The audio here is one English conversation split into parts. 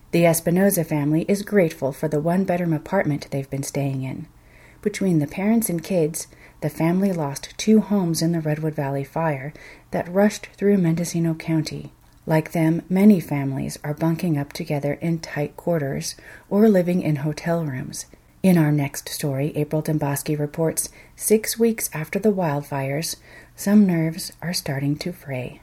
The Espinoza family is grateful for the one-bedroom apartment they've been staying in. Between the parents and kids, the family lost 2 homes in the Redwood Valley fire that rushed through Mendocino County. Like them, many families are bunking up together in tight quarters or living in hotel rooms. In our next story, April Demboski reports 6 weeks after the wildfires, some nerves are starting to fray.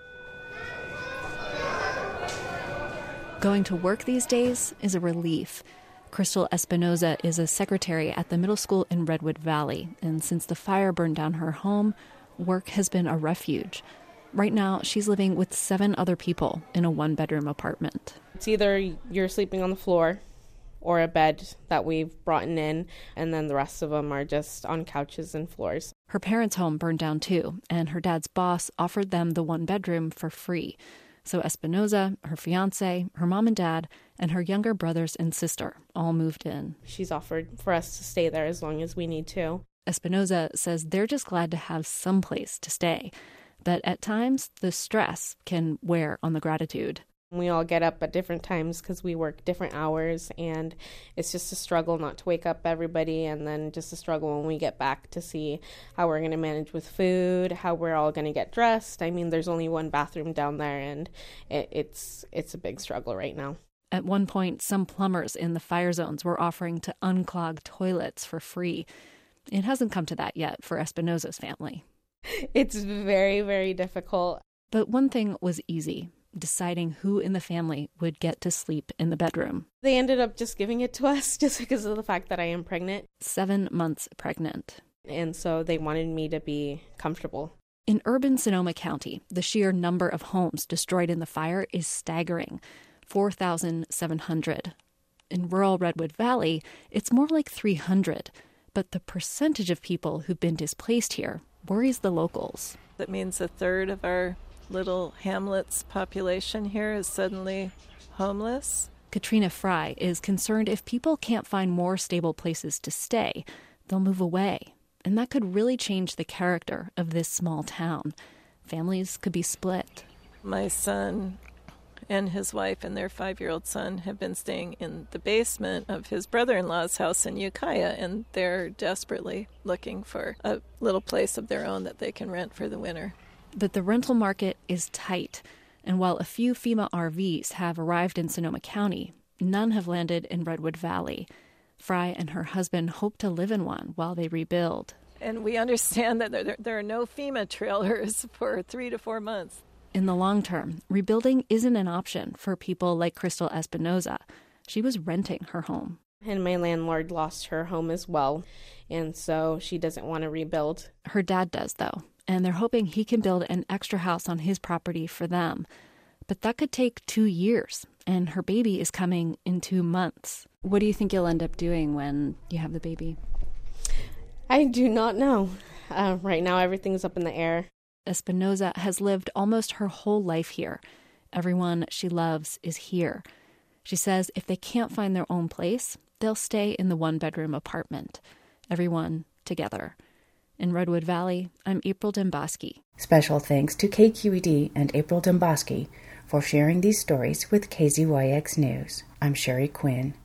Going to work these days is a relief. Crystal Espinoza is a secretary at the middle school in Redwood Valley, and since the fire burned down her home, work has been a refuge. Right now, she's living with 7 other people in a 1-bedroom apartment. It's either you're sleeping on the floor or a bed that we've brought in, and then the rest of them are just on couches and floors. Her parents' home burned down too, and her dad's boss offered them the 1-bedroom for free. So Espinoza, her fiancé, her mom and dad, and her younger brothers and sister all moved in. She's offered for us to stay there as long as we need to. Espinoza says they're just glad to have some place to stay. But at times, the stress can wear on the gratitude. We all get up at different times because we work different hours, and it's just a struggle not to wake up everybody, and then just a struggle when we get back to see how we're going to manage with food, how we're all going to get dressed. I mean, there's only 1 bathroom down there, and it's a big struggle right now. At one point, some plumbers in the fire zones were offering to unclog toilets for free. It hasn't come to that yet for Espinoza's family. It's very, very difficult. But one thing was easy: deciding who in the family would get to sleep in the bedroom. They ended up just giving it to us just because of the fact that I am pregnant. 7 months pregnant. And so they wanted me to be comfortable. In urban Sonoma County, the sheer number of homes destroyed in the fire is staggering: 4,700. In rural Redwood Valley, it's more like 300. But the percentage of people who've been displaced here worries the locals. That means a third of our little hamlet's population here is suddenly homeless. Katrina Fry is concerned if people can't find more stable places to stay, they'll move away. And that could really change the character of this small town. Families could be split. My son and his wife and their 5-year-old son have been staying in the basement of his brother-in-law's house in Ukiah, and they're desperately looking for a little place of their own that they can rent for the winter. But the rental market is tight, and while a few FEMA RVs have arrived in Sonoma County, none have landed in Redwood Valley. Fry and her husband hope to live in one while they rebuild. And we understand that there are no FEMA trailers for 3 to 4 months. In the long term, rebuilding isn't an option for people like Crystal Espinoza. She was renting her home. And my landlord lost her home as well, and so she doesn't want to rebuild. Her dad does, though, and they're hoping he can build an extra house on his property for them. But that could take 2 years, and her baby is coming in 2 months. What do you think you'll end up doing when you have the baby? I do not know. Right now, everything's up in the air. Espinoza has lived almost her whole life here. Everyone she loves is here. She says if they can't find their own place, they'll stay in the 1-bedroom apartment. Everyone together. In Redwood Valley, I'm April Demboski. Special thanks to KQED and April Demboski for sharing these stories with KZYX News. I'm Sherry Quinn.